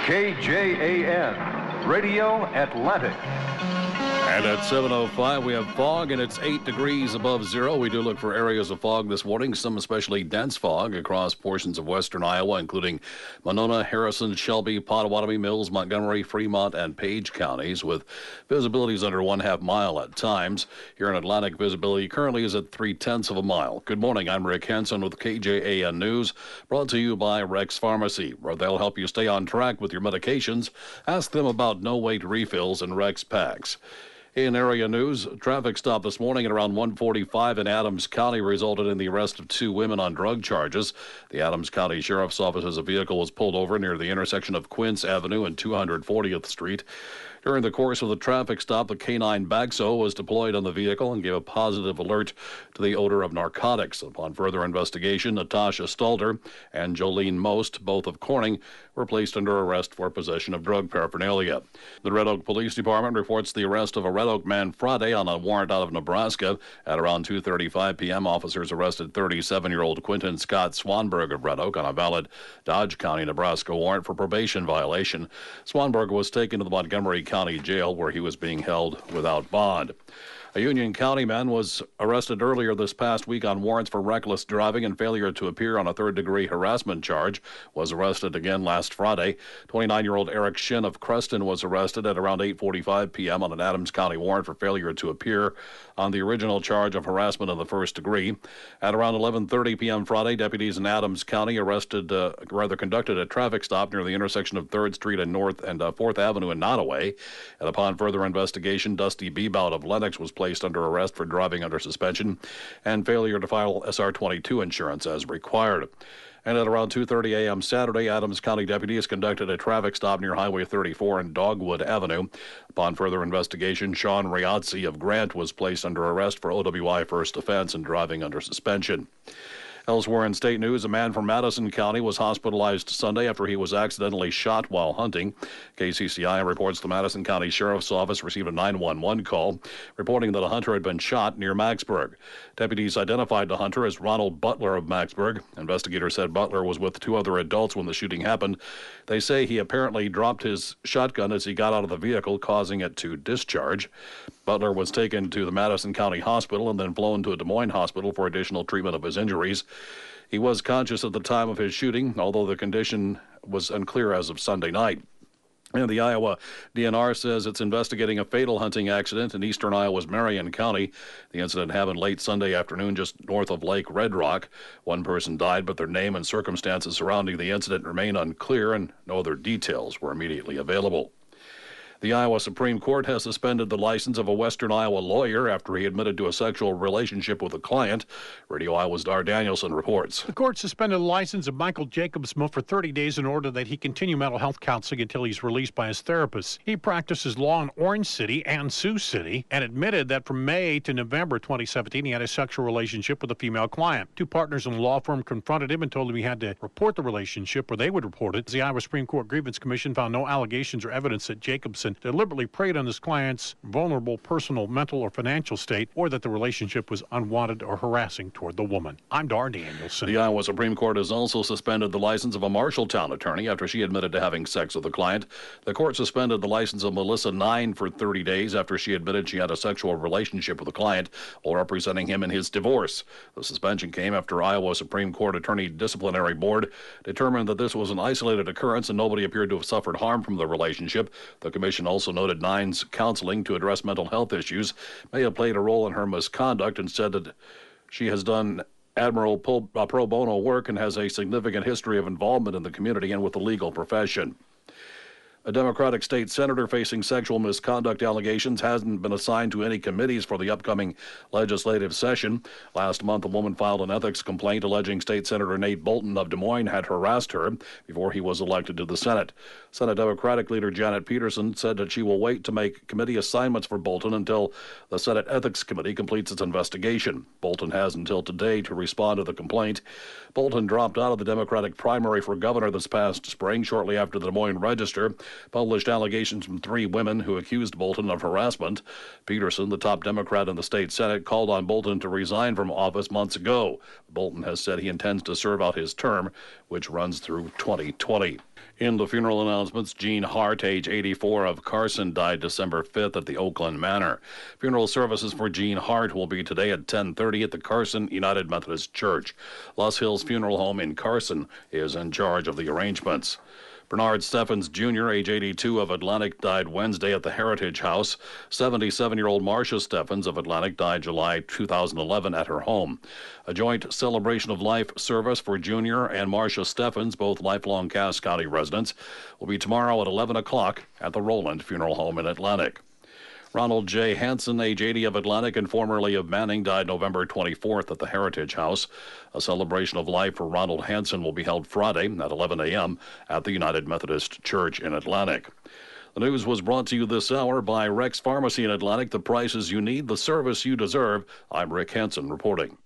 KJAN, Radio Atlantic. And at 7:05, we have fog, and it's 8 degrees above zero. We do look for areas of fog this morning, some especially dense fog across portions of western Iowa, including Monona, Harrison, Shelby, Potawatomi, Mills, Montgomery, Fremont, and Page counties, with visibilities under 1/2 mile at times. Here in Atlantic, visibility currently is at 3/10 of a mile. Good morning. I'm Rick Henson with KJAN News, brought to you by Rex Pharmacy, where they'll help you stay on track with your medications. Ask them about no-wait refills and Rex packs. In area news, a traffic stop this morning at around 1:45 in Adams County resulted in the arrest of 2 women on drug charges. The Adams County Sheriff's Office says a vehicle was pulled over near the intersection of Quince Avenue and 240th Street. During the course of the traffic stop, the K-9 Baxo was deployed on the vehicle and gave a positive alert to the odor of narcotics. Upon further investigation, Natasha Stalder and Jolene Most, both of Corning, were placed under arrest for possession of drug paraphernalia. The Red Oak Police Department reports the arrest of a Red Oak man Friday on a warrant out of Nebraska. At around 2:35 p.m., officers arrested 37-year-old Quinton Scott Swanberg of Red Oak on a valid Dodge County, Nebraska warrant for probation violation. Swanberg was taken to the Montgomery County Jail, where he was being held without bond. A Union County man was arrested earlier this past week on warrants for reckless driving and failure to appear on a third-degree harassment charge. Was arrested again last Friday. 29-year-old Eric Shin of Creston was arrested at around 8:45 p.m. on an Adams County warrant for failure to appear on the original charge of harassment in the first degree. At around 11:30 p.m. Friday, deputies in Adams County conducted a traffic stop near the intersection of 3rd Street and 4th Avenue in Nottoway. And upon further investigation, Dusty Bebout of Lennox was placed under arrest for driving under suspension and failure to file SR-22 insurance as required. And at around 2:30 a.m. Saturday, Adams County deputies conducted a traffic stop near Highway 34 and Dogwood Avenue. Upon further investigation, Sean Riazzi of Grant was placed under arrest for OWI first offense and driving under suspension. Elsewhere in state news, a man from Madison County was hospitalized Sunday after he was accidentally shot while hunting. KCCI reports the Madison County Sheriff's Office received a 911 call reporting that a hunter had been shot near Macksburg. Deputies identified the hunter as Ronald Butler of Macksburg. Investigators said Butler was with 2 other adults when the shooting happened. They say he apparently dropped his shotgun as he got out of the vehicle, causing it to discharge. Butler was taken to the Madison County Hospital and then flown to a Des Moines hospital for additional treatment of his injuries. He was conscious at the time of his shooting, although the condition was unclear as of Sunday night. And the Iowa DNR says it's investigating a fatal hunting accident in eastern Iowa's Marion County. The incident happened late Sunday afternoon just north of Lake Red Rock. One person died, but their name and circumstances surrounding the incident remain unclear, and no other details were immediately available. The Iowa Supreme Court has suspended the license of a western Iowa lawyer after he admitted to a sexual relationship with a client. Radio Iowa's Dar Danielson reports. The court suspended the license of Michael Jacobsma for 30 days in order that he continue mental health counseling until he's released by his therapist. He practices law in Orange City and Sioux City and admitted that from May to November 2017 he had a sexual relationship with a female client. 2 partners in the law firm confronted him and told him he had to report the relationship or they would report it. The Iowa Supreme Court Grievance Commission found no allegations or evidence that Jacobson deliberately preyed on his client's vulnerable personal, mental, or financial state, or that the relationship was unwanted or harassing toward the woman. I'm Dar Danielson. The Iowa Supreme Court has also suspended the license of a Marshalltown attorney after she admitted to having sex with a client. The court suspended the license of Melissa Nine for 30 days after she admitted she had a sexual relationship with a client while representing him in his divorce. The suspension came after Iowa Supreme Court Attorney Disciplinary Board determined that this was an isolated occurrence and nobody appeared to have suffered harm from the relationship. The commission also noted Nine's counseling to address mental health issues may have played a role in her misconduct and said that she has done admirable pro bono work and has a significant history of involvement in the community and with the legal profession. A Democratic state senator facing sexual misconduct allegations hasn't been assigned to any committees for the upcoming legislative session. Last month, a woman filed an ethics complaint alleging State Senator Nate Bolton of Des Moines had harassed her before he was elected to the Senate. Senate Democratic leader Janet Peterson said that she will wait to make committee assignments for Bolton until the Senate Ethics Committee completes its investigation. Bolton has until today to respond to the complaint. Bolton dropped out of the Democratic primary for governor this past spring shortly after the Des Moines Register published allegations from 3 women who accused Bolton of harassment. Peterson, the top Democrat in the state Senate, called on Bolton to resign from office months ago. Bolton has said he intends to serve out his term, which runs through 2020. In the funeral announcements, Gene Hart, age 84, of Carson, died December 5th at the Oakland Manor. Funeral services for Gene Hart will be today at 10:30 at the Carson United Methodist Church. Loss Hills Funeral Home in Carson is in charge of the arrangements. Bernard Steffens Jr., age 82, of Atlantic, died Wednesday at the Heritage House. 77-year-old Marcia Steffens of Atlantic died July 2011 at her home. A joint celebration of life service for Jr. and Marcia Steffens, both lifelong Cass County residents, will be tomorrow at 11 o'clock at the Roland Funeral Home in Atlantic. Ronald J. Hansen, age 80, of Atlantic and formerly of Manning, died November 24th at the Heritage House. A celebration of life for Ronald Hansen will be held Friday at 11 a.m. at the United Methodist Church in Atlantic. The news was brought to you this hour by Rex Pharmacy in Atlantic. The prices you need, the service you deserve. I'm Rick Hansen reporting.